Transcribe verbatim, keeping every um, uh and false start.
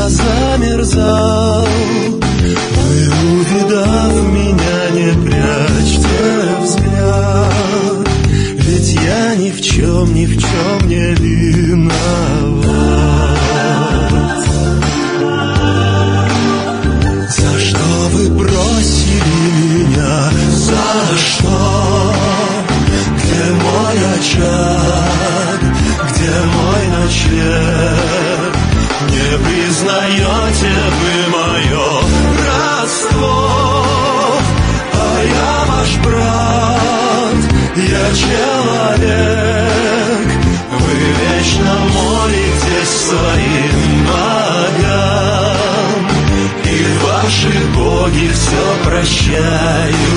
я замерзал. Вы, увидав меня, не прячьте взгляд, ведь я ни в чем, ни в чем не виноват. За что вы бросили меня? За что? Где мой очаг? Где мой ночлег? Не признаете вы мое родство, а я ваш брат, я человек. Вы вечно молитесь своим богам, и ваши боги все прощают.